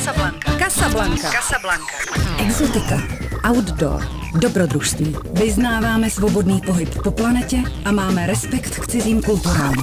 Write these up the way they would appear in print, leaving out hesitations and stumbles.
Casablanca. Exotika, outdoor, dobrodružství. Vyznáváme svobodný pohyb po planetě a máme respekt k cizím kulturám.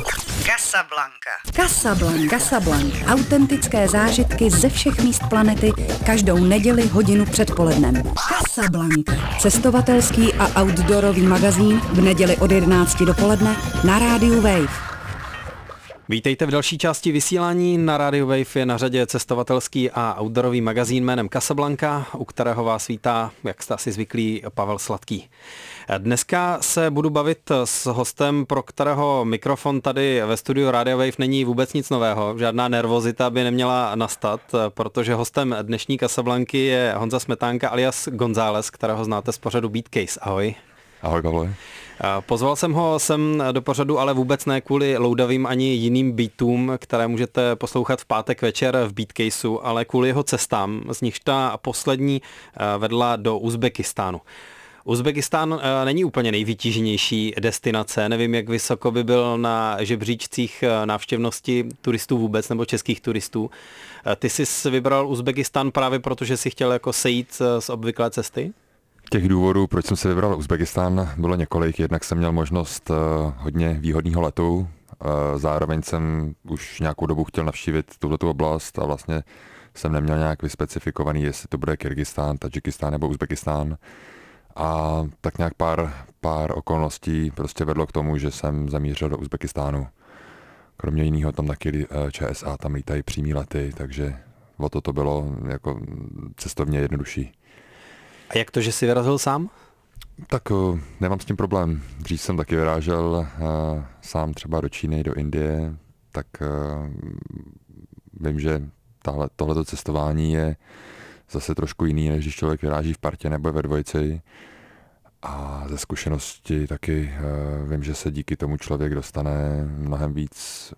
Casablanca. Autentické zážitky ze všech míst planety každou neděli hodinu před polednem. Casablanca. Cestovatelský a outdoorový magazín v neděli od 11 dopoledne na rádiu Wave. Vítejte v další části vysílání. Na rádiu Wave je na řadě cestovatelský a outdoorový magazín jménem Casablanca, u kterého vás vítá, jak jste asi zvyklí, Pavel Sladký. Dneska se budu bavit s hostem, pro kterého mikrofon tady ve studiu Radio Wave není vůbec nic nového. Žádná nervozita by neměla nastat, protože hostem dnešní Casablanky je Honza Smetánka alias González, kterého znáte z pořadu Beat Case. Ahoj. Ahoj, Pavle. Pozval jsem ho sem do pořadu, ale vůbec ne kvůli loudavým ani jiným beatům, které můžete poslouchat v pátek večer v Beatcaseu, ale kvůli jeho cestám, z nichž ta poslední vedla do Uzbekistánu. Uzbekistán není úplně nejvytíženější destinace, nevím, jak vysoko by byl na žebříčcích návštěvnosti turistů vůbec, nebo českých turistů. Ty jsi vybral Uzbekistán právě proto, že jsi chtěl jako sejít z obvyklé cesty? Těch důvodů, proč jsem si vybral Uzbekistán, bylo několik. Jednak jsem měl možnost hodně výhodného letu, zároveň jsem už nějakou dobu chtěl navštívit tuhletu oblast a vlastně jsem neměl nějak vyspecifikovaný, jestli to bude Kyrgyzstán, Tadžikistán nebo Uzbekistán. A tak nějak pár okolností prostě vedlo k tomu, že jsem zamířil do Uzbekistánu. Kromě jiného tam taky ČSA, tam lítají přímý lety, takže o to bylo jako cestovně jednodušší. A jak to, že jsi vyrazil sám? Tak nemám s tím problém. Dřív jsem taky vyrážel sám třeba do Číny, do Indie, tak vím, že tohleto cestování je zase trošku jiný, než když člověk vyráží v partě nebo ve dvojici. A ze zkušenosti taky vím, že se díky tomu člověk dostane mnohem víc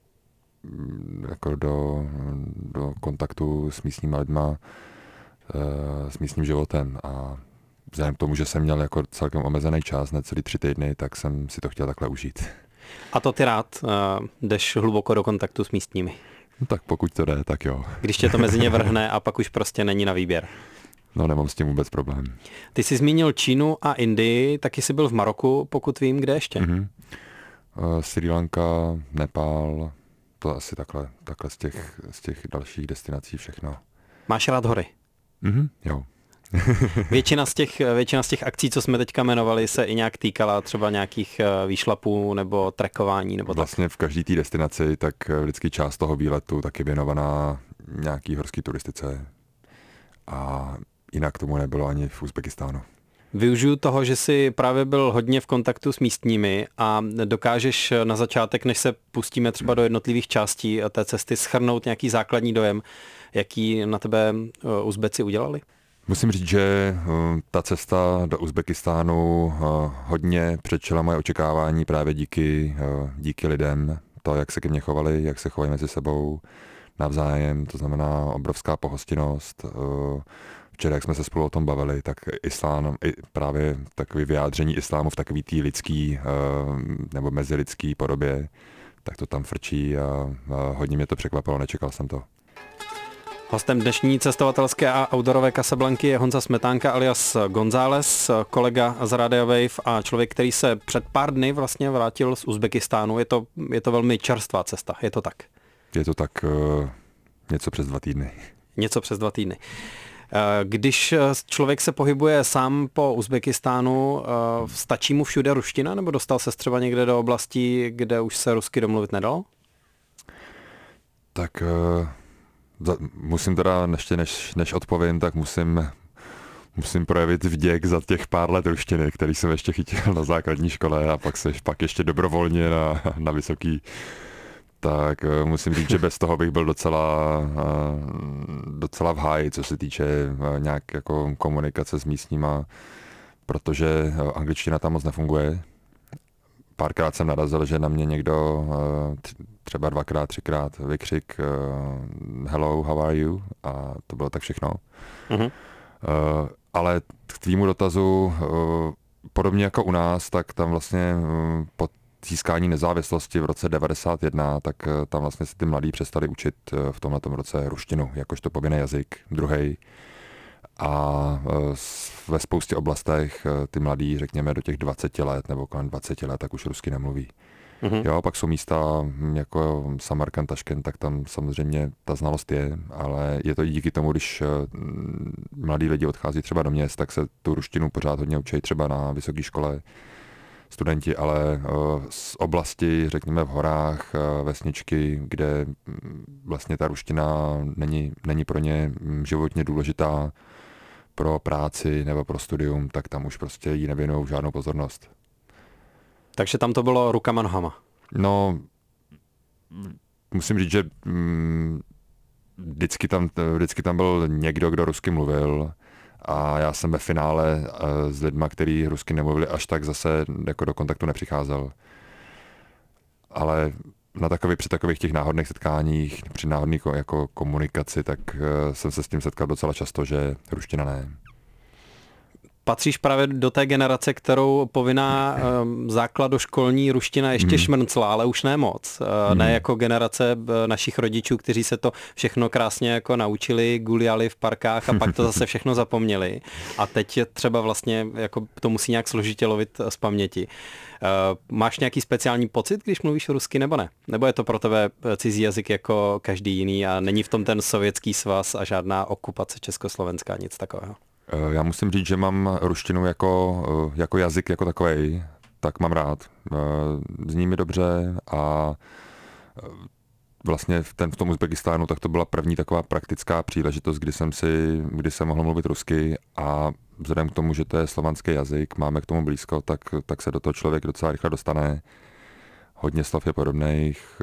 jako do kontaktu s místníma lidma, s místním životem, a vzhledem k tomu, že jsem měl jako celkem omezený čas, ne celý 3 týdny, tak jsem si to chtěl takhle užít. A to ty rád jdeš hluboko do kontaktu s místními? No tak pokud to jde, tak jo. Když tě to mezi ně vrhne a pak už prostě není na výběr. No, nemám s tím vůbec problém. Ty jsi zmínil Čínu a Indii, taky jsi byl v Maroku, pokud vím, kde ještě? Srí Lanka, Nepál, to asi takhle z těch dalších destinací všechno. Máš rád hory? Jo. Většina z těch akcí, co jsme teďka jmenovali, se i nějak týkala třeba nějakých výšlapů nebo trekování nebo vlastně tak. V každé té destinaci tak vždycky část toho výletu tak je věnovaná nějaký horský turistice a jinak tomu nebylo ani v Uzbekistánu. Využiju toho, že jsi právě byl hodně v kontaktu s místními a dokážeš na začátek, než se pustíme třeba do jednotlivých částí té cesty, shrnout nějaký základní dojem, jaký na tebe Uzbeci udělali? Musím říct, že ta cesta do Uzbekistánu hodně předčila moje očekávání právě díky lidem, to, jak se ke mně chovali, jak se chovají mezi sebou navzájem, to znamená obrovská pohostinnost. Včera, jak jsme se spolu o tom bavili, tak islám, právě takový vyjádření islámu v takový té lidský nebo mezilidský podobě, tak to tam frčí a hodně mě to překvapilo, nečekal jsem to. Hostem dnešní cestovatelské a outdoorové Casablanky je Honza Smetánka alias González, kolega z Radio Wave a člověk, který se před pár dny vlastně vrátil z Uzbekistánu. Je to velmi čerstvá cesta, je to tak? Je to tak něco přes 2 týdny. Něco přes 2 týdny. Když člověk se pohybuje sám po Uzbekistánu, stačí mu všude ruština, nebo dostal se třeba někde do oblasti, kde už se rusky domluvit nedalo? Tak musím teda, než odpovím, tak musím projevit vděk za těch pár let ruštiny, který jsem ještě chytil na základní škole a pak ještě dobrovolně na vysoký. Tak musím říct, že bez toho bych byl docela v háji, co se týče nějak jako komunikace s místníma, protože angličtina tam moc nefunguje. Párkrát jsem narazil, že na mě někdo třeba 2x, 3x vykřik hello, how are you? A to bylo tak všechno. Ale k tvýmu dotazu, podobně jako u nás, tak tam vlastně po získání nezávislosti v roce 91, tak tam vlastně si ty mladí přestali učit v tomhletom roce ruštinu, jakožto povinný jazyk, druhý. A ve spoustě oblastech ty mladí, řekněme, do těch 20 let nebo kolem 20 let, tak už rusky nemluví. Jo, pak jsou místa jako Samarkand, Taškent, tak tam samozřejmě ta znalost je, ale je to i díky tomu, když mladí lidi odchází třeba do měst, tak se tu ruštinu pořád hodně učí třeba na vysoké škole studenti, ale z oblasti, řekněme v horách, vesničky, kde vlastně ta ruština není pro ně životně důležitá pro práci nebo pro studium, tak tam už prostě jí nevěnují žádnou pozornost. Takže tam to bylo rukama nohama. No, musím říct, že vždycky tam byl někdo, kdo rusky mluvil a já jsem ve finále s lidma, kteří rusky nemluvili, až tak zase jako do kontaktu nepřicházel. Ale při takových těch náhodných setkáních, při náhodných jako komunikaci, tak jsem se s tím setkal docela často, že ruština ne. Patříš právě do té generace, kterou povinná základoškolní ruština ještě šmrncla, ale už ne moc. Ne jako generace našich rodičů, kteří se to všechno krásně jako naučili, guliali v parkách a pak to zase všechno zapomněli. A teď je třeba vlastně jako to musí nějak složitě lovit z paměti. Máš nějaký speciální pocit, když mluvíš rusky, nebo ne? Nebo je to pro tebe cizí jazyk jako každý jiný a není v tom ten Sovětský svaz a žádná okupace Československá, nic takového? Já musím říct, že mám ruštinu jako jazyk jako takovej, tak mám rád. Zní mi dobře a vlastně v tom Uzbekistánu tak to byla první taková praktická příležitost, kdy jsem mohl mluvit rusky a vzhledem k tomu, že to je slovanský jazyk, máme k tomu blízko, tak se do toho člověk docela rychle dostane. Hodně slov je podobných.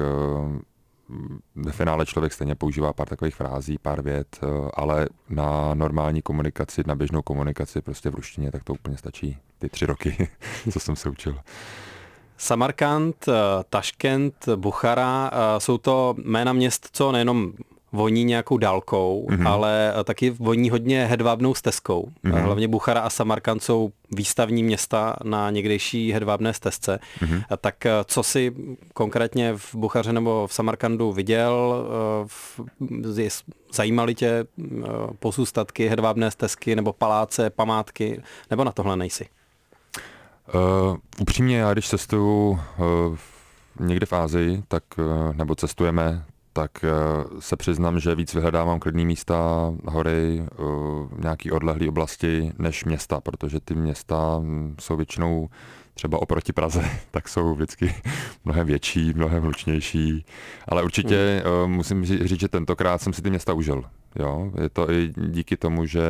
Ve finále člověk stejně používá pár takových frází, pár vět, ale na normální komunikaci, na běžnou komunikaci prostě v ruštině, tak to úplně stačí. Ty 3 roky, co jsem se učil. Samarkand, Taškent, Buchara, jsou to jména měst, co nejenom voní nějakou dálkou, ale taky voní hodně hedvábnou stezkou. Hlavně Buchara a Samarkand jsou výstavní města na někdejší hedvábné stezce. Tak co si konkrétně v Buchaře nebo v Samarkandu viděl? Zajímaly tě pozůstatky hedvábné stezky nebo paláce, památky? Nebo na tohle nejsi? Upřímně, já když cestuju někde v Asii, nebo cestujeme, tak se přiznám, že víc vyhledávám klidný místa, hory, nějaký odlehlý oblasti než města, protože ty města jsou většinou třeba oproti Praze, tak jsou vždycky mnohem větší, mnohem hlučnější, ale určitě musím říct, že tentokrát jsem si ty města užil. Jo? Je to i díky tomu, že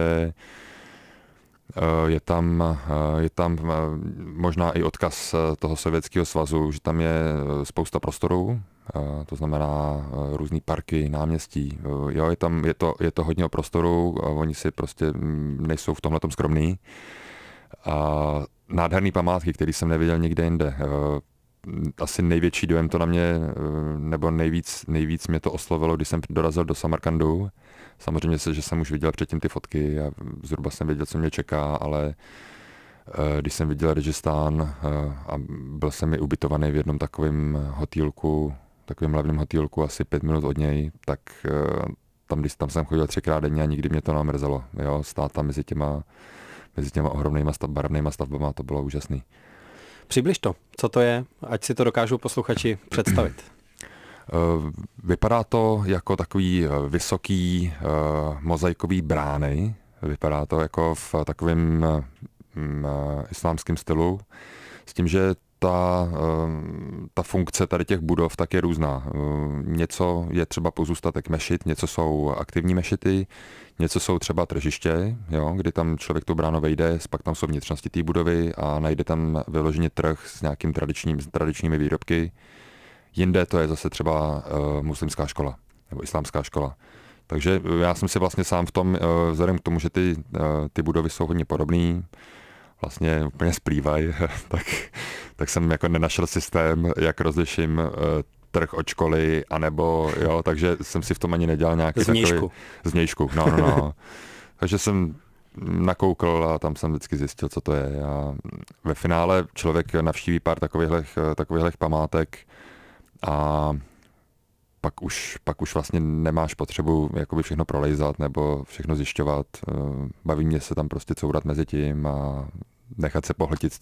je tam možná i odkaz toho Sovětského svazu, že tam je spousta prostorů, to znamená různý parky, náměstí. Jo, je to hodně o prostoru, oni si prostě nejsou v tomhletom skromný. Nádherný památky, který jsem neviděl nikde jinde. Asi největší dojem to na mě, nebo nejvíc mě to oslovilo, když jsem dorazil do Samarkandu. Samozřejmě že jsem už viděl předtím ty fotky a zhruba jsem věděl, co mě čeká, ale když jsem viděl Radžistán a byl jsem i ubytovaný v jednom takovém levném hotýlku asi 5 minut od něj, tak tam jsem chodil 3krát denně a nikdy mě to nemrzelo. Jo, stát tam mezi těma ohromnýma barevnýma stavbama, to bylo úžasný. Přibliž to, co to je, ať si to dokážou posluchači představit. Vypadá to jako takový vysoký mozaikový brány. Vypadá to jako v takovém islámském stylu. S tím, že ta funkce tady těch budov tak je různá. Něco je třeba pozůstatek mešit, něco jsou aktivní mešity, něco jsou třeba tržiště, jo, kdy tam člověk tu bránu vejde, pak tam jsou vnitřnosti té budovy a najde tam vyloženě trh s nějakým tradičními výrobky. Jinde to je zase třeba muslimská škola nebo islámská škola. Takže já jsem si vlastně sám v tom, vzhledem k tomu, že ty budovy jsou hodně podobný, vlastně úplně splývají, tak jsem jako nenašel systém, jak rozliším trh od školy, anebo jo, takže jsem si v tom ani nedělal nějaký zvnějšku. takový zvnějšku. No. Takže jsem nakoukl a tam jsem vždycky zjistil, co to je. A ve finále člověk navštíví pár takovýchhle památek a pak už vlastně nemáš potřebu jakoby všechno prolejzat nebo všechno zjišťovat. Baví mě se tam prostě courat mezi tím a nechat se pohltit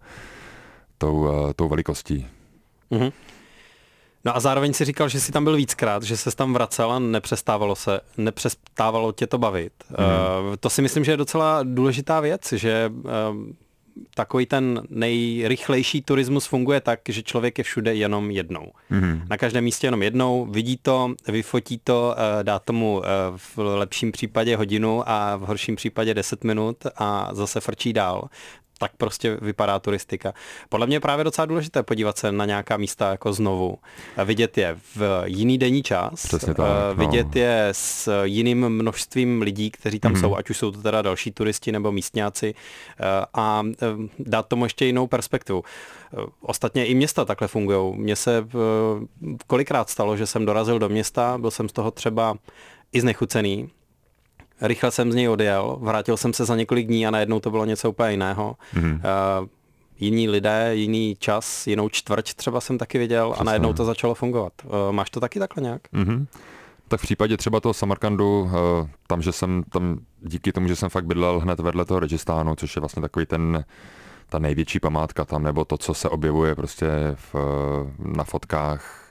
tou velikostí. Mm-hmm. No a zároveň si říkal, že jsi tam byl víckrát, že ses tam vracel a nepřestávalo tě to bavit. To si myslím, že je docela důležitá věc, že takový ten nejrychlejší turismus funguje tak, že člověk je všude jenom jednou. Na každém místě jenom jednou, vidí to, vyfotí to, dá tomu v lepším případě hodinu a v horším případě 10 minut a zase frčí dál. Tak prostě vypadá turistika. Podle mě je právě docela důležité podívat se na nějaká místa jako znovu. Vidět je v jiný denní čas, vidět je s jiným množstvím lidí, kteří tam jsou, ať už jsou to teda další turisti nebo místňáci a dát tomu ještě jinou perspektivu. Ostatně i města takhle fungují. Mně se kolikrát stalo, že jsem dorazil do města, byl jsem z toho třeba i znechucený, rychle jsem z něj odjel, vrátil jsem se za několik dní a najednou to bylo něco úplně jiného. Jiní lidé, jiný čas, jinou čtvrť třeba jsem taky viděl. Přesně. A najednou to začalo fungovat. Máš to taky takhle nějak? Tak v případě třeba toho Samarkandu, tam díky tomu, že jsem fakt bydlel hned vedle toho Radžistánu, což je vlastně takový ta největší památka tam, nebo to, co se objevuje prostě na fotkách,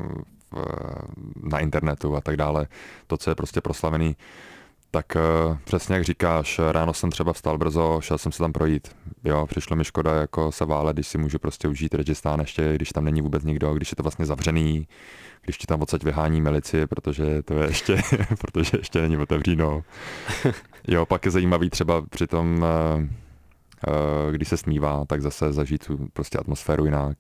na internetu a tak dále, to, co je prostě proslavený. Tak přesně jak říkáš, ráno jsem třeba vstal brzo, šel jsem se tam projít. Jo, přišlo mi škoda jako se válet, když si můžu prostě užít Radžistán ještě, když tam není vůbec nikdo, když je to vlastně zavřený, když ti tam odsaď vyhání milici, protože to je ještě, protože ještě není otevříno. Jo, pak je zajímavý třeba při tom, když se smívá, tak zase zažít tu prostě atmosféru jinak.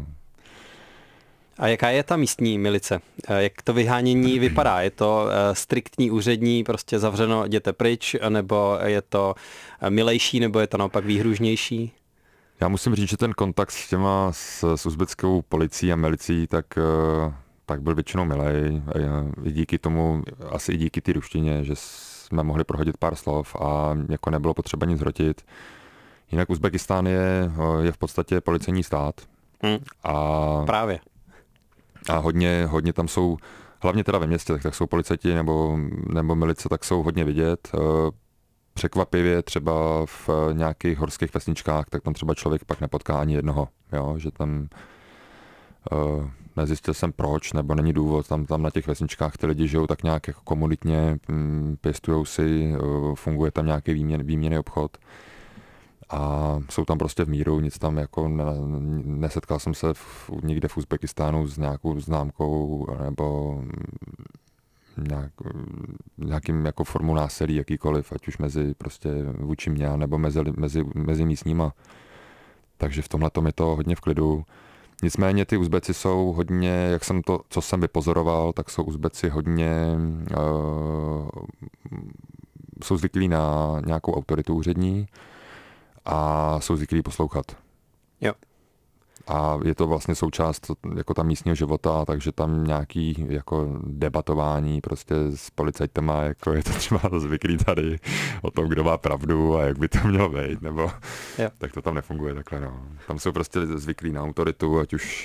A jaká je ta místní milice? Jak to vyhánění vypadá? Je to striktní úřední, prostě zavřeno, jděte pryč, nebo je to milejší, nebo je to naopak výhružnější? Já musím říct, že ten kontakt s uzbeckou policií a milicí, tak byl většinou milej. I díky tomu, asi i díky té ruštině, že jsme mohli prohodit pár slov a jako nebylo potřeba nic hrotit. Jinak Uzbekistán je v podstatě policejní stát. A právě. A hodně tam jsou, hlavně teda ve městě, tak jsou policajti nebo milice, tak jsou hodně vidět. Překvapivě třeba v nějakých horských vesničkách, tak tam třeba člověk pak nepotká ani jednoho. Jo? Že tam nezjistil jsem proč, nebo není důvod. Tam na těch vesničkách ty lidi žijou tak nějak jako komunitně, pěstujou si, funguje tam nějaký výměnný obchod. A jsou tam prostě v míru, nic tam jako nesetkal jsem se nikde v Uzbekistánu s nějakou známkou nebo nějakým jako formou násilí jakýkoliv, ať už mezi prostě vůči mě nebo mezi místníma. Takže v tomhle tom je to hodně v klidu. Nicméně ty Uzbeci jsou hodně, co jsem vypozoroval, tak jsou Uzbeci hodně jsou zvyklí na nějakou autoritu úřední a jsou zvyklí poslouchat. Jo. A je to vlastně součást jako tam místního života, takže tam nějaký jako debatování prostě s policajtama, jako je to třeba zvyklý tady o tom, kdo má pravdu a jak by to mělo být, nebo jo. Tak to tam nefunguje takhle, no. Tam jsou prostě zvyklí na autoritu,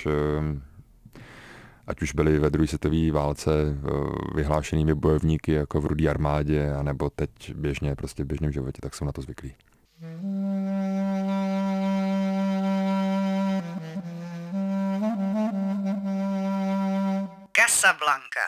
ať už byli ve druhé světové válce vyhlášenými bojovníky jako v Rudé armádě, anebo teď běžně, prostě v běžném životě, tak jsou na to zvyklí. Casablanca.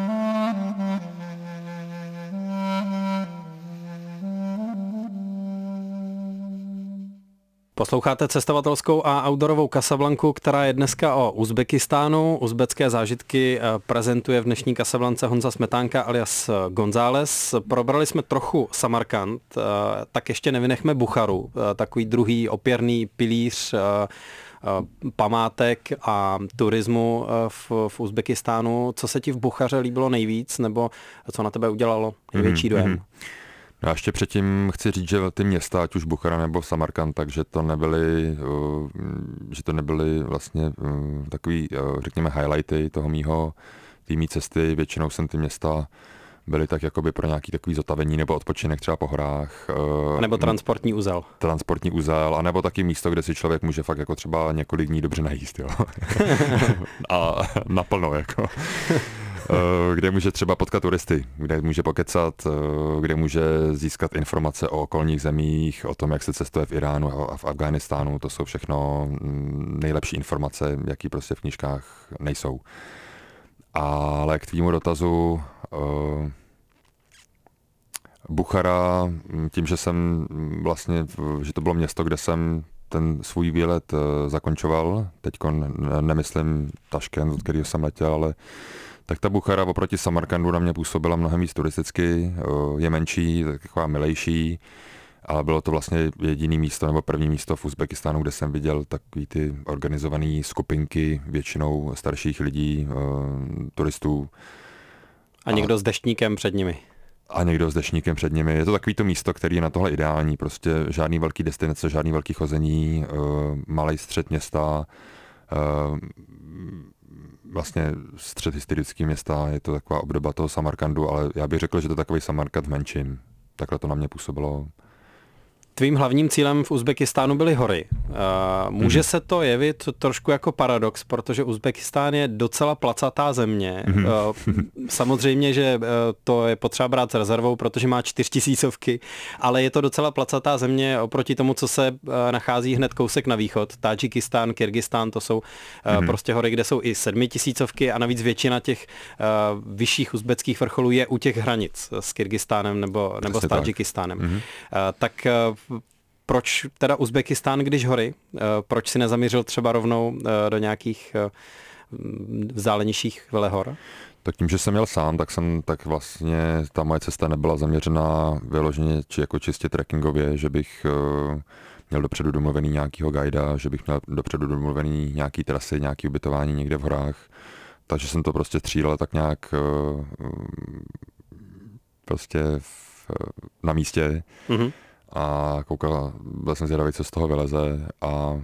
Posloucháte cestovatelskou a outdoorovou Casablanku, která je dneska o Uzbekistánu. Uzbecké zážitky prezentuje v dnešní Casablance Honza Smetánka alias González. Probrali jsme trochu Samarkand, tak ještě nevynechme Bucharu, takový druhý opěrný pilíř památek a turismu v Uzbekistánu. Co se ti v Buchaře líbilo nejvíc, nebo co na tebe udělalo největší dojem? Já ještě předtím chci říct, že ty města, ať už Buchara nebo Samarkand, takže to nebyly vlastně takový, řekněme, highlighty toho mý cesty. Většinou jsem ty města byly tak jakoby pro nějaký takový zotavení nebo odpočinek třeba po horách. Nebo transportní uzel. Transportní uzel, anebo taky místo, kde si člověk může fakt jako třeba několik dní dobře najíst, jo. A naplno, jako. Kde může třeba potkat turisty, kde může pokecat, kde může získat informace o okolních zemích, o tom, jak se cestuje v Iránu a v Afghánistánu. To jsou všechno nejlepší informace, jaký prostě v knížkách nejsou. Ale k tvýmu dotazu, Buchara, tím, že jsem vlastně, že to bylo město, kde jsem ten svůj výlet zakončoval, teďko nemyslím Taškent, od kterého jsem letěl, ale tak ta Buchara oproti Samarkandu na mě působila mnohem víc turisticky, je menší, taková milejší, ale bylo to vlastně jediné místo nebo první místo v Uzbekistánu, kde jsem viděl takový ty organizované skupinky, většinou starších lidí, turistů. A někdo s deštníkem před nimi. A někdo s deštníkem před nimi. Je to takový to místo, který je na tohle ideální, prostě žádný velký destinace, žádný velký chození, malý střed města, vlastně střed historického města, je to taková obdoba toho Samarkandu, ale já bych řekl, že to je takový Samarkand v menším. Takhle to na mě působilo. Tvým hlavním cílem v Uzbekistánu byly hory. Může se to jevit trošku jako paradox, protože Uzbekistán je docela placatá země. Samozřejmě, že to je potřeba brát s rezervou, protože má 4000, ale je to docela placatá země oproti tomu, co se nachází hned kousek na východ. Tadžikistán, Kyrgyzstán, to jsou prostě hory, kde jsou i 7000 a navíc většina těch vyšších uzbeckých vrcholů je u těch hranic s Kyrgyzstánem nebo s Tadžikistánem. Tak proč teda Uzbekistán, když hory? Proč si nezamířil třeba rovnou do nějakých vzdálenějších velehor? Tak tím, že jsem měl sám, tak vlastně ta moje cesta nebyla zaměřená vyloženě jako čistě trekkingově, že bych měl dopředu domluvený nějakýho guida, že bych měl dopředu domluvený nějaký trasy, nějaký ubytování někde v horách. Takže jsem to prostě střílel tak nějak prostě na místě. A koukal, byl jsem zvědavý, co z toho vyleze a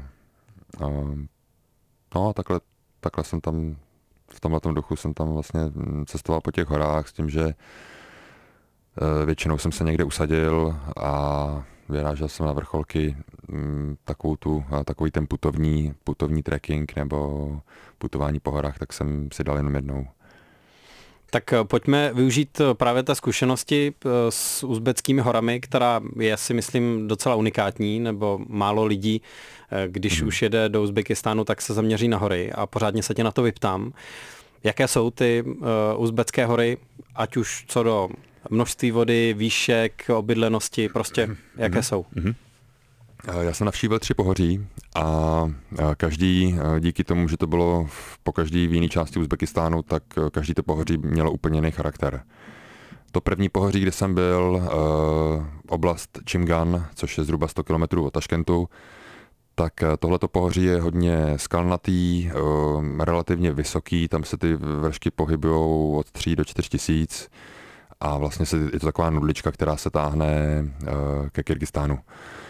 no takhle jsem tam, v tomhletom duchu jsem tam vlastně cestoval po těch horách s tím, že většinou jsem se někde usadil a vyrážel jsem na vrcholky takový ten putovní trekking nebo putování po horách, tak jsem si dal jenom jednou. Tak pojďme využít právě té zkušenosti s uzbeckými horami, která je, si myslím, docela unikátní, nebo málo lidí, když už jede do Uzbekistánu, tak se zaměří na hory a pořádně se tě na to vyptám. Jaké jsou ty uzbecké hory, ať už co do množství vody, výšek, obydlenosti, prostě jaké jsou? Já jsem navštívil 3 pohoří a každý, díky tomu, že to bylo po každý v jiné části Uzbekistánu, tak každý to pohoří mělo úplně jiný charakter. To první pohoří, kde jsem byl, oblast Chimgan, což je zhruba 100 km od Taškentu, tak tohleto pohoří je hodně skalnatý, relativně vysoký, tam se ty vršky pohybují od 3 do 4 tisíc a vlastně je to taková nudlička, která se táhne ke Kyrgyzstánu.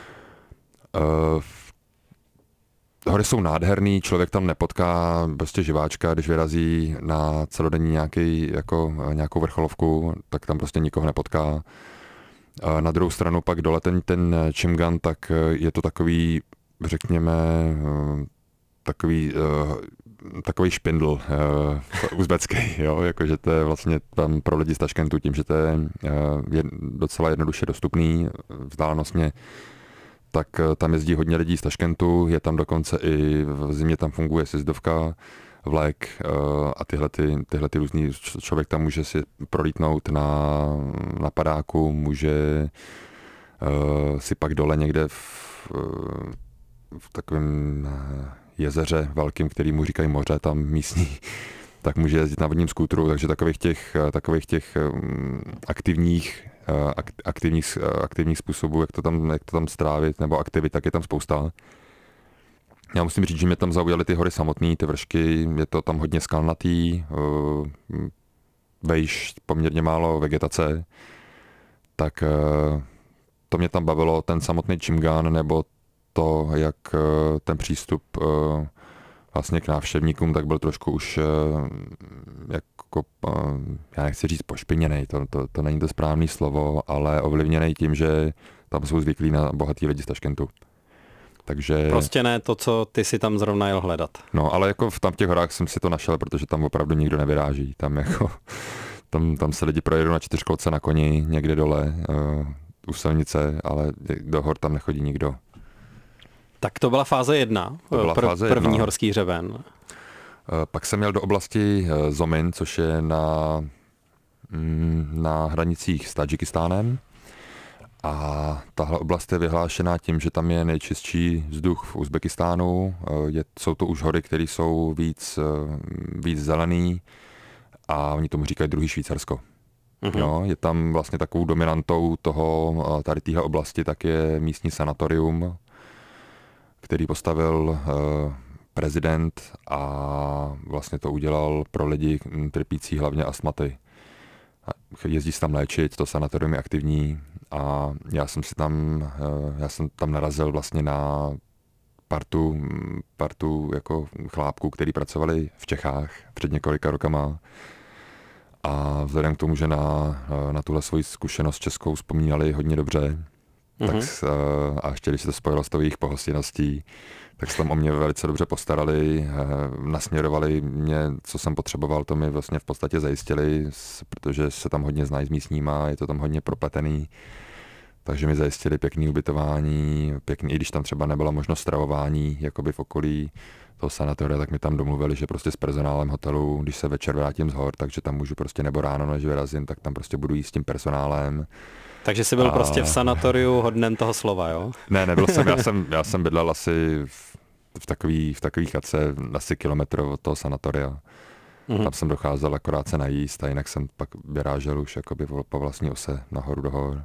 Hory jsou nádherný, člověk tam nepotká prostě živáčka, když vyrazí na celodenní nějakou vrcholovku, tak tam prostě nikoho nepotká. Na druhou stranu pak dole ten Chimgan, tak je to takový, řekněme, takový špindl uzbecký, jo, jakože to je vlastně tam pro lidi z Taškentu tím, že to je docela jednoduše dostupný vzdálenostně, tak tam jezdí hodně lidí z Taškentu, je tam dokonce i v zimě tam funguje sjezdovka, vlek a tyhle různý, člověk tam může si prolítnout na padáku, může si pak dole někde v takovém jezeře velkým, který mu říkají moře, tam místní, tak může jezdit na vodním skútru, takže takových těch aktivních způsobů, jak to tam strávit, nebo aktivit, tak je tam spousta. Já musím říct, že mě tam zaujaly ty hory samotný, ty vršky, je to tam hodně skalnatý, vejš poměrně málo vegetace, tak to mě tam bavilo, ten samotný Chimgan, nebo to, jak ten přístup vlastně k návštěvníkům, tak byl trošku už jako, já nechci říct pošpiněnej, to není to správné slovo, ale ovlivněnej tím, že tam jsou zvyklí na bohatý lidi z Taškentu. Takže... Prostě ne to, co ty si tam zrovna jel hledat. No, ale jako v těch horách jsem si to našel, protože tam opravdu nikdo nevyráží. Tam jako, tam se lidi projedou na 4kolce na koni, někde dole, u silnice, ale do hor tam nechodí nikdo. Tak to byla fáze 1, první horský hřeben. Pak jsem měl do oblasti Zomin, což je na hranicích s Tadžikistánem. A tahle oblast je vyhlášená tím, že tam je nejčistší vzduch v Uzbekistánu. Jsou to už hory, které jsou víc zelený a oni tomu říkají druhý Švýcarsko. Mm-hmm. Jo, je tam vlastně takovou dominantou tady téhle oblasti, tak je místní sanatorium, který postavil prezident a vlastně to udělal pro lidi trpící hlavně astmaty. Jezdí se tam léčit, to sanatorium je aktivní a já jsem tam narazil vlastně na partu jako chlápků, který pracovali v Čechách před několika rokama a vzhledem k tomu, že na tuhle svoji zkušenost českou vzpomínali hodně dobře, tak a ještě když se to spojilo s tou jejich pohostinností, tak se tam o mě velice dobře postarali, nasměrovali mě, co jsem potřeboval, to mi vlastně v podstatě zajistili, protože se tam hodně znají s místníma, je to tam hodně propletený, takže mi zajistili pěkný ubytování, i když tam třeba nebyla možnost stravování, jakoby v okolí toho sanatoria, tak mi tam domluvili, že prostě s personálem hotelu, když se večer vrátím z hor, takže tam můžu prostě nebo ráno, než vyrazím, tak tam prostě budu jíst s tím personálem. Takže jsi byl prostě v sanatoriu hodnem toho slova, jo? Ne, nebyl jsem, já jsem bydlel asi v takový chatce asi kilometr od toho sanatoria. Mm-hmm. Tam jsem docházel akorát se najíst a jinak jsem pak vyrážel už jakoby po vlastní ose nahoru do hor.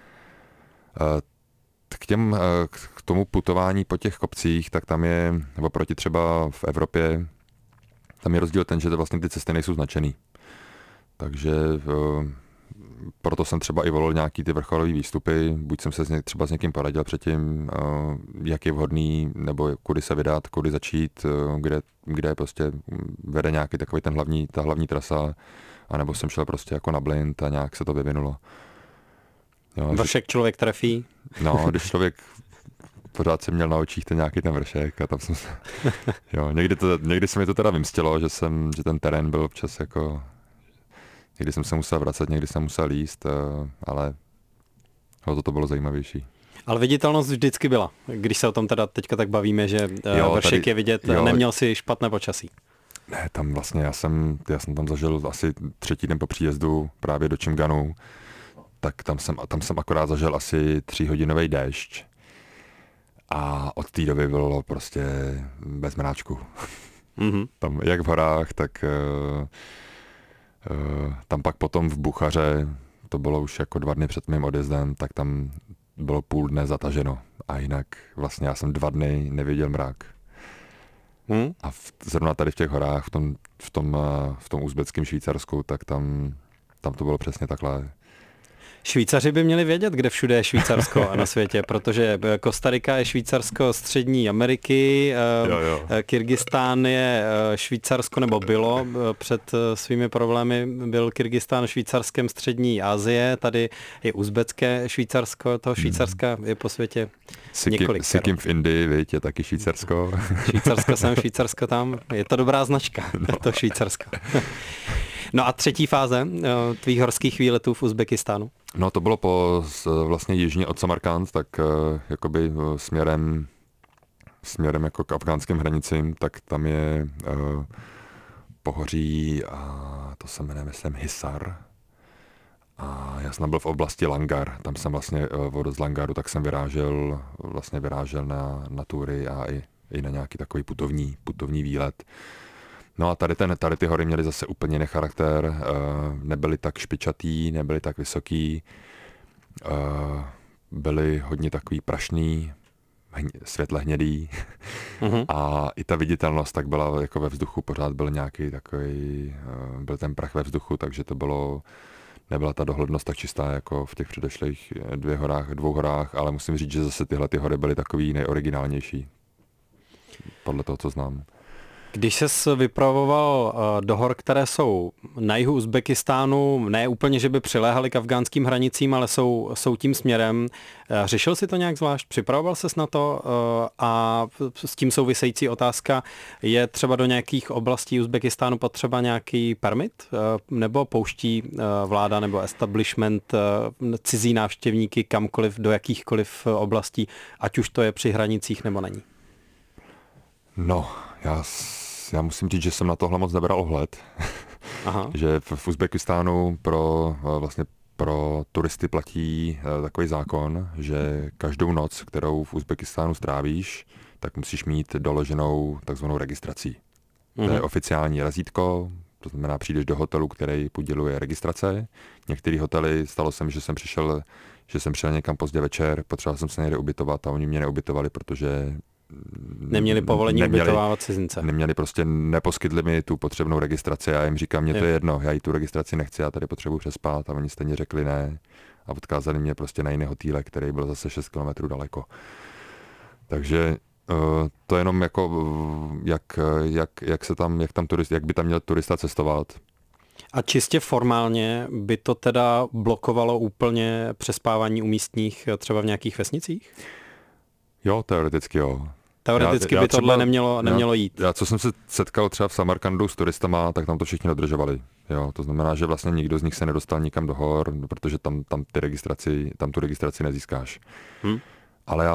K tomu putování po těch kopcích, tak tam je, oproti třeba v Evropě, tam je rozdíl ten, že vlastně ty cesty nejsou značený. Takže proto jsem třeba i volil nějaký ty vrcholové výstupy, buď jsem se třeba s někým poradil předtím, jak je vhodný, nebo kudy se vydat, kudy začít, kde prostě vede nějaký takový ta hlavní trasa, anebo jsem šel prostě jako na blind a nějak se to vyvinulo. Jo, vršek člověk trefí. No, když člověk pořád jsem měl na očích nějaký ten vršek a tam jsem se... Jo, někdy se mi to teda vymstilo, že ten terén byl občas jako... Někdy jsem se musel vracet, někdy jsem musel jíst, ale to bylo zajímavější. Ale viditelnost vždycky byla, když se o tom teda teďka tak bavíme, že vršek je vidět, neměl si špatné počasí. Ne, tam vlastně já jsem tam zažil asi 3 týden po příjezdu právě do Čimganu, tak tam jsem akorát zažil asi 3hodinový déšť a od té doby bylo prostě bez mráčku. Mm-hmm. Tam jak v horách, tak tam pak potom v Buchaře, to bylo už jako 2 dny před mým odjezdem, tak tam bylo půl dne zataženo a jinak vlastně já jsem 2 dny neviděl mrak. A zrovna tady v těch horách, v tom uzbeckém Švýcarsku, tak tam to bylo přesně takhle. Švýcaři by měli vědět, kde všude je Švýcarsko na světě, protože Kostarika je Švýcarsko Střední Ameriky, Kyrgyzstán je Švýcarsko, nebo bylo před svými problémy, byl Kyrgyzstán Švýcarskem Střední Asie, tady je uzbecké Švýcarsko, toho Švýcarska je po světě několik. Sikkim v Indii, víte, je taky Švýcarsko. Švýcarsko sem, Švýcarsko tam, je to dobrá značka, to Švýcarsko. No a 3. fáze tvých horských výletů v Uzbekistánu? No to bylo vlastně jižně od Samarkand, tak jakoby směrem jako k afgánským hranicím, tak tam je pohoří a to se jmenuje, myslím, Hisar. A já jsem byl v oblasti Langar, tam jsem vlastně z Langaru, tak jsem vyrážel na tury a i na nějaký takový putovní výlet. No a tady ty hory měly zase úplně jiný charakter, nebyly tak špičatý, nebyly tak vysoký, byly hodně takový prašný, světle hnědý a i ta viditelnost tak byla jako ve vzduchu, pořád byl nějaký takový, byl ten prach ve vzduchu, takže to bylo, nebyla ta dohlednost tak čistá jako v těch předešlých 2 horách, ale musím říct, že zase tyhle ty hory byly takový nejoriginálnější, podle toho, co znám. Když ses vypravoval do hor, které jsou na jihu Uzbekistánu, ne úplně, že by přiléhaly k afgánským hranicím, ale jsou tím směrem, řešil si to nějak zvlášť? Připravoval ses na to? A s tím související otázka, je třeba do nějakých oblastí Uzbekistánu potřeba nějaký permit? Nebo pouští vláda nebo establishment cizí návštěvníky kamkoliv, do jakýchkoliv oblastí, ať už to je při hranicích nebo není? No, já musím říct, že jsem na tohle moc nebral ohled. Aha. Že v Uzbekistánu pro turisty platí takový zákon, že každou noc, kterou v Uzbekistánu strávíš, tak musíš mít doloženou takzvanou registrací. To je oficiální razítko, to znamená, přijdeš do hotelu, který poděluje registrace. Některé hotely, stalo se mi, že jsem přišel někam pozdě večer, potřeboval jsem se někde ubytovat a oni mě neubytovali, protože neměli povolení ubytovávat cizince. Neposkytli mi tu potřebnou registraci a já jim říkám, mně to je jedno, já jí tu registraci nechci, já tady potřebuji přespát a oni stejně řekli ne a odkázali mě prostě na jiný hotýlek, který byl zase 6 kilometrů daleko. Takže to je jenom jako, jak by tam měl turista cestovat. A čistě formálně by to teda blokovalo úplně přespávání u místních třeba v nějakých vesnicích? Jo, teoreticky jo. Teoreticky by tohle nemělo jít. Já co jsem se setkal třeba v Samarkandu s turistama, tak tam to všichni dodržovali. Jo, to znamená, že vlastně nikdo z nich se nedostal nikam do hor, protože tam tu registraci nezískáš. Ale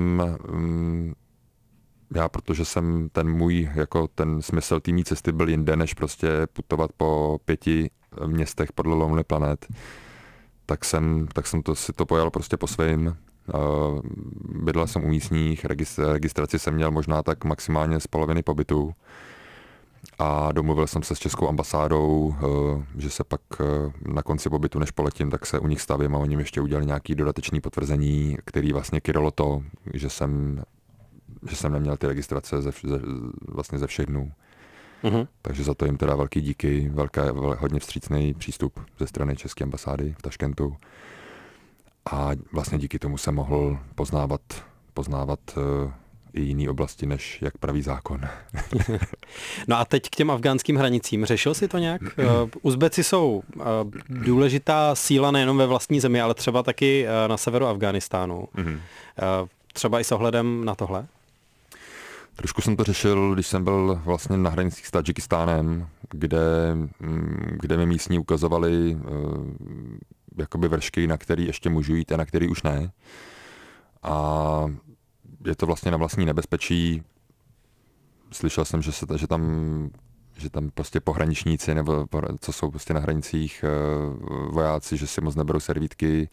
protože jsem ten smysl té mý cesty byl jinde, než prostě putovat po 5 městech podle Lonely Planet, tak jsem si to pojal prostě po svým. Bydlel jsem u místních, registraci jsem měl možná tak maximálně z poloviny pobytu a domluvil jsem se s českou ambasádou, že se pak na konci pobytu, než poletím, tak se u nich stavím a oni mi ještě udělali nějaké dodatečné potvrzení, který vlastně krylo to, že jsem neměl ty registrace ze všech dnů. Takže za to jim teda velký díky, hodně vstřícný přístup ze strany české ambasády v Taškentu. A vlastně díky tomu jsem mohl poznávat i jiné oblasti, než jak praví zákon. No a teď k těm afgánským hranicím. Řešil si to nějak? Uzbeci jsou důležitá síla nejenom ve vlastní zemi, ale třeba taky na severu Afghánistánu. Třeba i s ohledem na tohle? Trošku jsem to řešil, když jsem byl vlastně na hranicích s Tadžikistánem, kde mi místní ukazovali jakoby vršky, na který ještě můžu jít a na který už ne. A je to vlastně na vlastní nebezpečí. Slyšel jsem, že tam prostě pohraničníci, nebo co jsou prostě na hranicích vojáci, že si moc neberou servítky.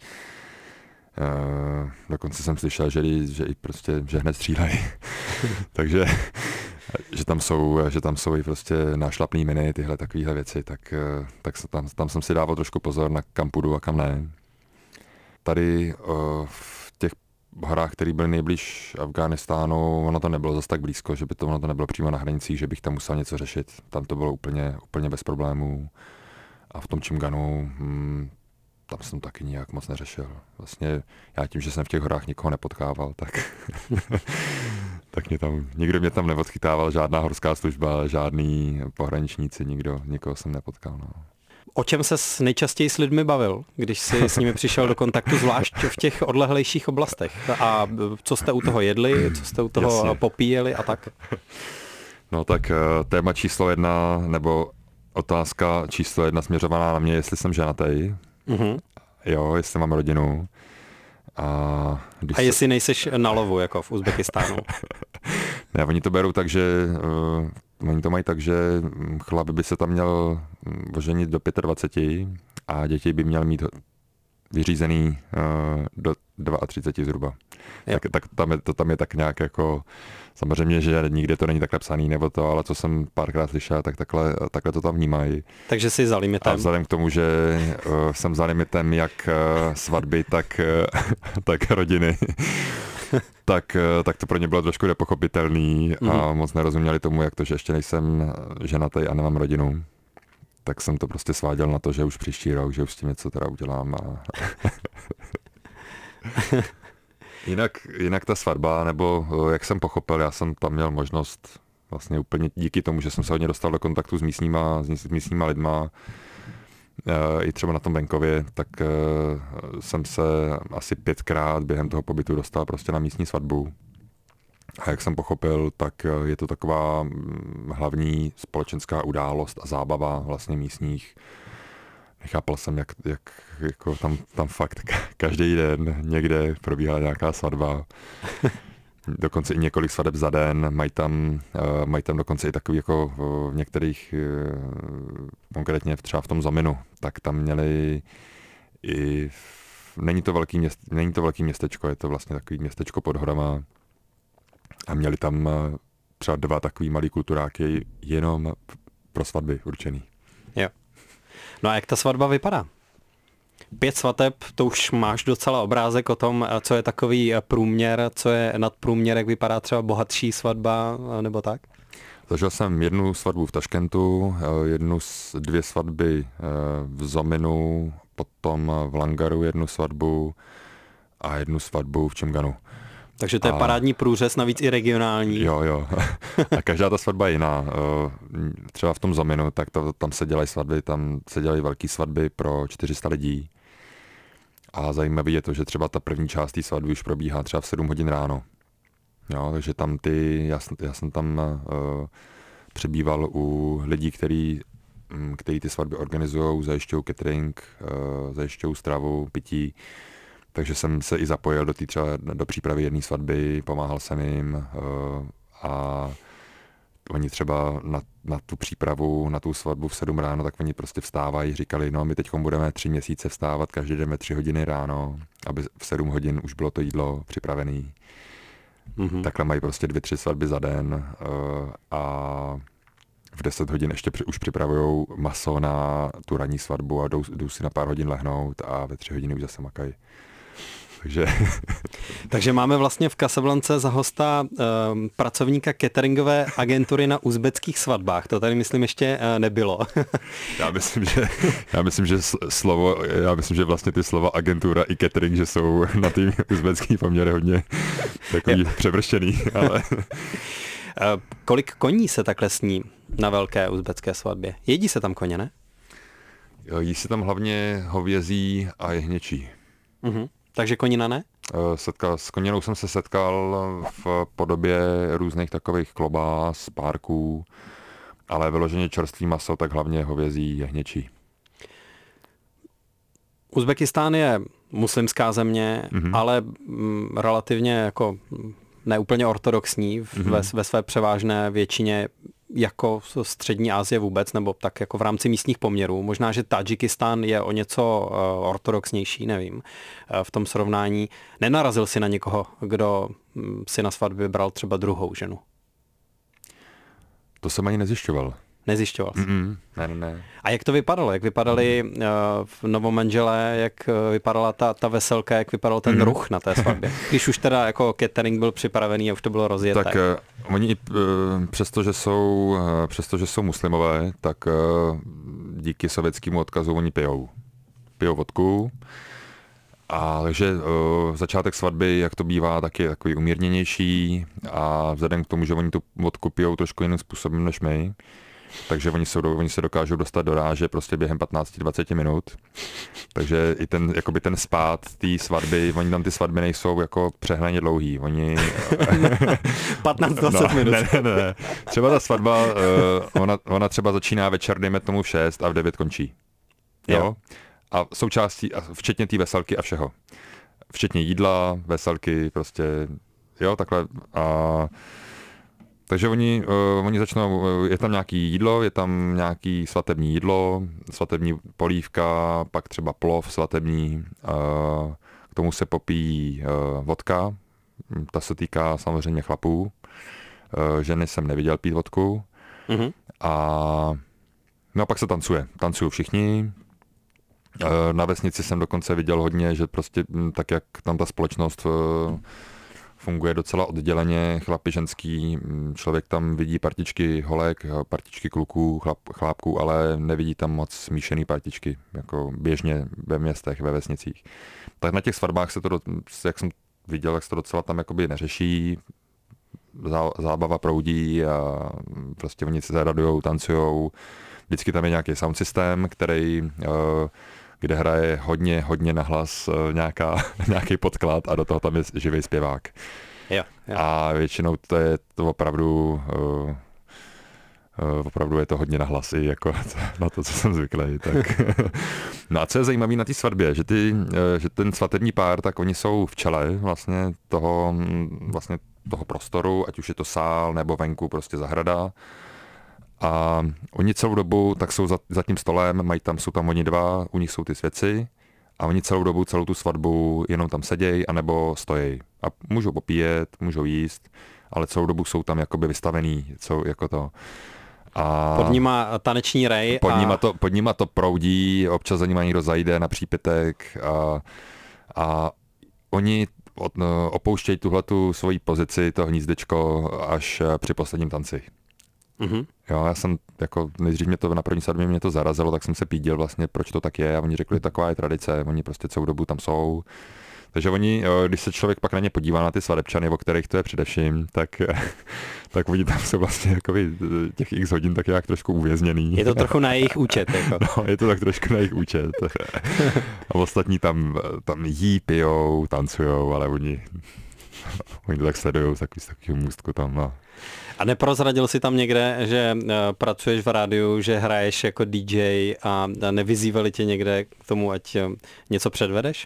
Dokonce jsem slyšel, že i prostě že hned střílejí. Takže že tam jsou i prostě nášlapný miny, tyhle takovéhle věci, tak tam jsem si dával trošku pozor na kam půjdu a kam ne. Tady v těch horách, které byly nejblíž Afghánistánu, ono to nebylo zase tak blízko, že by ono to nebylo přímo na hranicích, že bych tam musel něco řešit. Tam to bylo úplně bez problémů. A v tom Čimganu tam jsem taky nijak moc neřešil. Vlastně já tím, že jsem v těch horách nikoho nepotkával, tak nikdo mě tam neodchytával, žádná horská služba, žádný pohraničníci, nikoho jsem nepotkal. No. O čem ses nejčastěji s lidmi bavil, když jsi s nimi přišel do kontaktu, zvlášť v těch odlehlejších oblastech? A co jste u toho jedli, co jste u toho popíjeli a tak? No tak téma číslo 1, nebo otázka číslo 1 směřovaná na mě, jestli jsem ženatý. Jo, jestli mám rodinu. A jestli nejseš na lovu, jako v Uzbekistánu? Ne, oni to berou tak, že oni to mají tak, že chlap by se tam měl oženit do 25 a děti by měl mít vyřízený do 32 zhruba. Tak tam je tak nějak jako, samozřejmě, že nikde to není tak napsaný nebo to, ale co jsem párkrát slyšel, tak takhle to tam vnímají. Takže jsi za limitem. A vzhledem k tomu, že jsem za limitem jak svatby, tak rodiny, tak to pro ně bylo trošku nepochopitelný a moc nerozuměli tomu, jak to, že ještě nejsem ženatý a nemám rodinu. Tak jsem to prostě sváděl na to, že už příští rok, že už s tím něco teda udělám. Jinak ta svatba, nebo jak jsem pochopil, já jsem tam měl možnost vlastně úplně díky tomu, že jsem se hodně dostal do kontaktu s místníma lidma, i třeba na tom venkově, tak jsem se asi 5krát během toho pobytu dostal prostě na místní svatbu. A jak jsem pochopil, tak je to taková hlavní společenská událost a zábava vlastně místních. Nechápal jsem, jak jako tam fakt každý den někde probíhala nějaká svatba. Dokonce i několik svateb za den, mají tam dokonce i takový jako v některých, konkrétně třeba v tom Zominu, tak tam měli i, není to velký městečko, je to vlastně takový městečko pod horama a měli tam třeba 2 takový malý kulturáky jenom pro svatby určený. Jo. No a jak ta svatba vypadá? 5 svateb, to už máš docela obrázek o tom, co je takový průměr, co je nadprůměr, jak vypadá třeba bohatší svatba, nebo tak? Zažil jsem jednu svatbu v Taškentu, 2 svatby v Zominu, potom v Langaru 1 svatbu a 1 svatbu v Čimganu. Takže to je parádní průřez, navíc i regionální. Jo. A každá ta svatba je jiná. Třeba v tom Zominu, tak tam se dělají svatby, tam se dělají velké svatby pro 400 lidí. A zajímavé je to, že třeba ta první část té svatby už probíhá třeba v 7 hodin ráno. Jo, takže tam já jsem tam přebýval u lidí, který ty svatby organizují, zajišťují catering, zajišťují stravu, pití. Takže jsem se i zapojil do přípravy jedné svatby, pomáhal jsem jim a oni třeba na tu přípravu, na tu svatbu v 7 ráno, tak oni prostě vstávají, říkali, no my teď budeme 3 měsíce vstávat každý den 3 hodiny ráno, aby v 7 hodin už bylo to jídlo připravené. Mm-hmm. Takhle mají prostě 2-3 svatby za den a v 10 hodin ještě už připravují maso na tu ranní svatbu a jdou si na pár hodin lehnout a ve 3 hodiny už zase makají. Takže máme vlastně v Casablance za hosta pracovníka cateringové agentury na uzbeckých svatbách. To tady myslím ještě nebylo. Já myslím, že vlastně ty slova agentura i catering, že jsou na ty uzbecký poměry hodně takový převrštěný. Ale... Kolik koní se takhle sní na velké uzbecké svatbě? Jedí se tam koně, ne? Jí se tam hlavně hovězí a jehněčí. Mhm. Takže konina ne? S koninou jsem se setkal v podobě různých takových klobás, párků, ale vyloženě čerstvý maso, tak hlavně hovězí, jehněčí. Uzbekistán je muslimská země, ale relativně jako neúplně ortodoxní ve své převážné většině jako střední Asie vůbec, nebo tak jako v rámci místních poměrů. Možná, že Tadžikistán je o něco ortodoxnější, nevím, v tom srovnání. Nenarazil si na někoho, kdo si na svatbě bral třeba druhou ženu? To jsem ani nezjišťoval. Nezjišťoval jsi? Ne. A jak to vypadalo? Jak vypadali v novomanželé, jak vypadala ta veselka, jak vypadal ten ruch na té svatbě? Když už teda jako catering byl připravený a už to bylo rozjeté. Tak oni přestože jsou muslimové, tak díky sovětskému odkazu oni pijou vodku. A takže začátek svatby, jak to bývá, tak je takový umírněnější a vzhledem k tomu, že oni tu vodku pijou trošku jiným způsobem než my, takže oni se dokážou dostat do ráže prostě během 15-20 minut. Takže i ten spád té svatby, oni tam ty svatby nejsou jako přehnaně dlouhý. Oni 15-20 minut. Ne. Třeba ta svatba, ona třeba začíná večer, dejme tomu v 6 a v 9 končí. Jo? A součástí, včetně té veselky a všeho. Včetně jídla, veselky, prostě, jo, takhle. Takže oni začnou, je tam nějaký jídlo, je tam nějaký svatební jídlo, svatební polívka, pak třeba plov svatební, k tomu se popíjí vodka, ta se týká samozřejmě chlapů, ženy jsem neviděl pít vodku, no a pak se tancují všichni. Na vesnici jsem dokonce viděl hodně, že prostě tak, jak tam ta společnost funguje docela odděleně, chlapi, ženský, člověk tam vidí partičky holek, partičky kluků, chlápků, ale nevidí tam moc smíšený partičky, jako běžně ve městech, ve vesnicích. Tak na těch svatbách se to, jak jsem viděl, tak se to docela tam jakoby neřeší. zábava proudí a prostě oni se radujou, tancujou. Vždycky tam je nějaký sound systém, kde hraje hodně nahlas nějaký podklad a do toho tam je živý zpěvák. Jo. A většinou to je to opravdu je to hodně nahlas i jako na to, co jsem zvyklý. Tak. No a co je zajímavé na té svatbě, že ten svatební pár, tak oni jsou v čele vlastně toho prostoru, ať už je to sál nebo venku prostě zahrada. A oni celou dobu tak jsou za tím stolem, jsou tam oni dva, u nich jsou ty svěci a oni celou tu svatbu jenom tam sedějí anebo stojí. A můžou popíjet, můžou jíst, ale celou dobu jsou tam jakoby vystavený, jako to. A pod nima taneční rej. Pod nima to proudí, občas za nima někdo zajde na přípitek a oni opouštějí tuhletu svoji pozici, to hnízdečko, až při posledním tanci. Mm-hmm. Jo, já jsem nejdřív na první svatbě mě to zarazilo, tak jsem se pídil vlastně, proč to tak je a oni řekli, taková je tradice, oni prostě celou dobu tam jsou. Takže oni, když se člověk pak na ně podívá na ty svadebčany, o kterých to je především, tak oni tam jsou vlastně těch x hodin tak nějak trošku uvězněný. Je to trochu na jejich účet. Jako. No, je to tak trošku na jejich účet. A ostatní tam jí, pijou, tancujou, ale oni to tak sledují z takového můstku tam. No. A neprozradil jsi tam někde, že pracuješ v rádiu, že hraješ jako DJ a nevyzývali tě někde k tomu, ať něco předvedeš?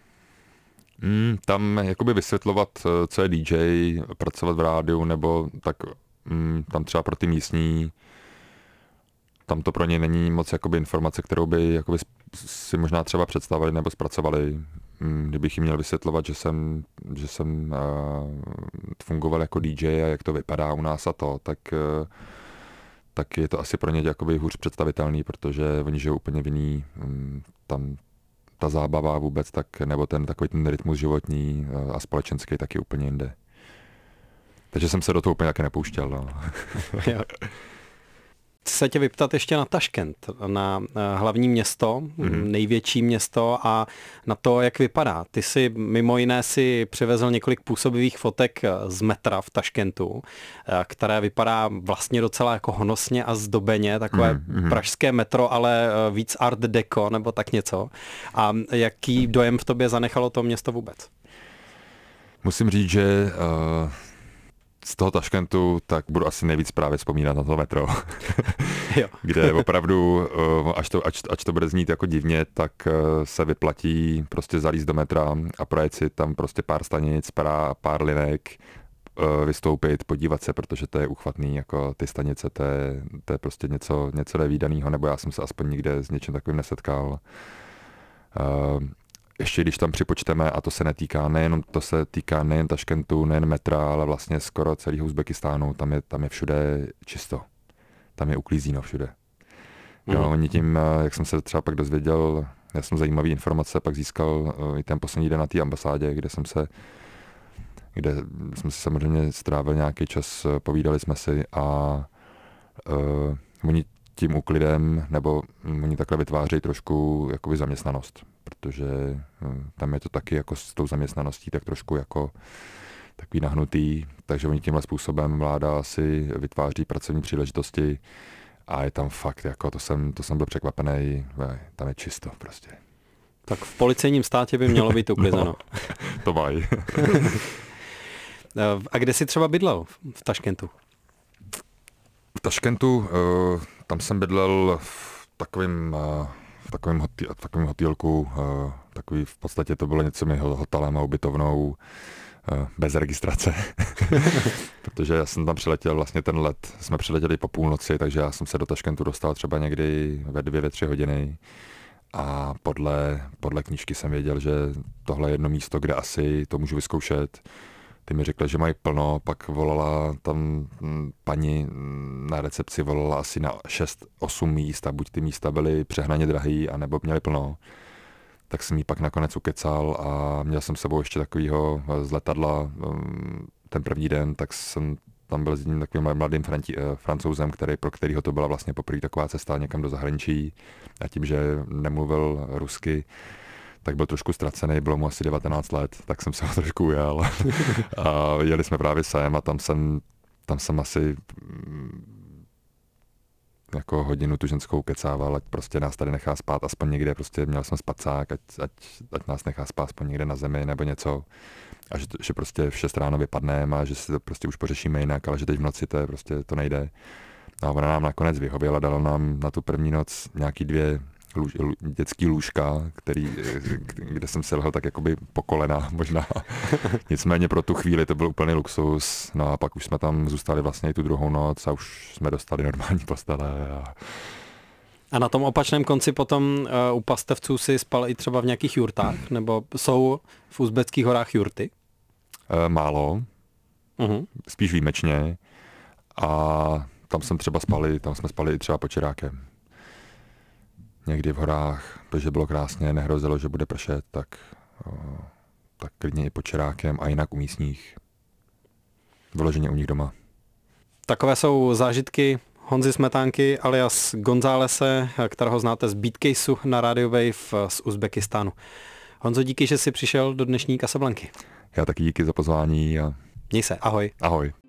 Tam jakoby vysvětlovat, co je DJ, pracovat v rádiu, nebo tak tam třeba pro ty místní, tam to pro ně není moc jakoby informace, kterou by jakoby si možná třeba představili nebo zpracovali. Kdybych jim měl vysvětlovat, že jsem fungoval jako DJ a jak to vypadá u nás a to, tak je to asi pro ně jakoby hůř představitelný, protože oni žijou úplně jiný, tam ta zábava vůbec, nebo takový ten rytmus životní a společenský taky úplně jinde. Takže jsem se do toho úplně taky nepouštěl. No. Chci se tě vyptat ještě na Taškent, na hlavní město, největší město a na to, jak vypadá. Ty si mimo jiné si přivezl několik působivých fotek z metra v Taškentu, které vypadá vlastně docela jako honosně a zdobeně, takové pražské metro, ale víc art deco nebo tak něco. A jaký dojem v tobě zanechalo to město vůbec? Musím říct, že z toho Taškentu tak budu asi nejvíc právě vzpomínat na to metro, kde opravdu, až to bude znít jako divně, tak se vyplatí prostě zalízt do metra a projet si tam prostě pár stanic, pár linek, vystoupit, podívat se, protože to je uchvatný, jako ty stanice, to je prostě něco nevídanýho, nebo já jsem se aspoň nikde s něčím takovým nesetkal. Ještě když tam připočteme, a to se týká nejen Taškentu, nejen metra, ale vlastně skoro celého Uzbekistánu, tam je všude čisto. Tam je uklízíno všude. Jo, oni tím, jak jsem se třeba pak dozvěděl, já jsem zajímavý informace pak získal i ten poslední den na té ambasádě, kde jsme se samozřejmě strávili nějaký čas, povídali jsme si a oni tím úklidem, nebo oni takhle vytvářejí trošku jakoby zaměstnanost, protože tam je to taky jako s tou zaměstnaností tak trošku jako takový nahnutý, takže oni tímhle způsobem vláda si vytváří pracovní příležitosti a je tam fakt, jako to jsem byl překvapený, tam je čisto prostě. Tak v policejním státě by mělo být uklizeno. No, to mají. A kde jsi třeba bydlel v Taškentu? V Taškentu, tam jsem bydlel v takovém hotýlku, takový v podstatě to bylo něco mezi hotelem a ubytovnou, bez registrace, protože já jsem tam přiletěl, vlastně ten let jsme přiletěli po půlnoci, takže já jsem se do Taškentu dostal třeba někdy ve 2-3 hodiny a podle knížky jsem věděl, že tohle je jedno místo, kde asi to můžu vyzkoušet. Ty mi řekli, že mají plno, pak volala tam paní na recepci, volala asi na 6-8 míst a buď ty místa byly přehnaně drahý, anebo měly plno. Tak jsem jí pak nakonec ukecal a měl jsem s sebou ještě takovýho z letadla ten první den, tak jsem tam byl s jedním takovým mladým Francouzem, pro kterýho to byla vlastně poprvé taková cesta někam do zahraničí a tím, že nemluvil rusky, tak byl trošku ztracený, bylo mu asi 19 let, tak jsem se ho trošku ujel. A jeli jsme právě sem a tam jsem asi jako hodinu tu ženskou kecával, ať prostě nás tady nechá spát aspoň někde, prostě měl jsem spacák, ať nás nechá spát aspoň někde na zemi nebo něco. A že prostě v 6 ráno vypadneme a že si to prostě už pořešíme jinak, ale že teď v noci to nejde. A ona nám nakonec vyhověla, dala nám na tu první noc nějaký 2 dětský lůžka, kde jsem se lehl tak jakoby po kolena možná. Nicméně pro tu chvíli to byl úplný luxus. No a pak už jsme tam zůstali vlastně i tu druhou noc a už jsme dostali normální postele. A na tom opačném konci potom u pastevců si spal i třeba v nějakých jurtách? Nebo jsou v uzbeckých horách jurty? Málo. Spíš výjimečně. A tam jsme spali i třeba pod Čirákem. Někdy v horách, protože bylo krásně, nehrozilo, že bude pršet, tak klidně i pod Čirákem a jinak u místních. Vyloženě u nich doma. Takové jsou zážitky Honzy Smetánky alias Gonzálese, kterého znáte z Beatcaseu na Radio Wave z Uzbekistánu. Honzo, díky, že jsi přišel do dnešní Casablanky. Já taky díky za pozvání. Měj se, ahoj. Ahoj.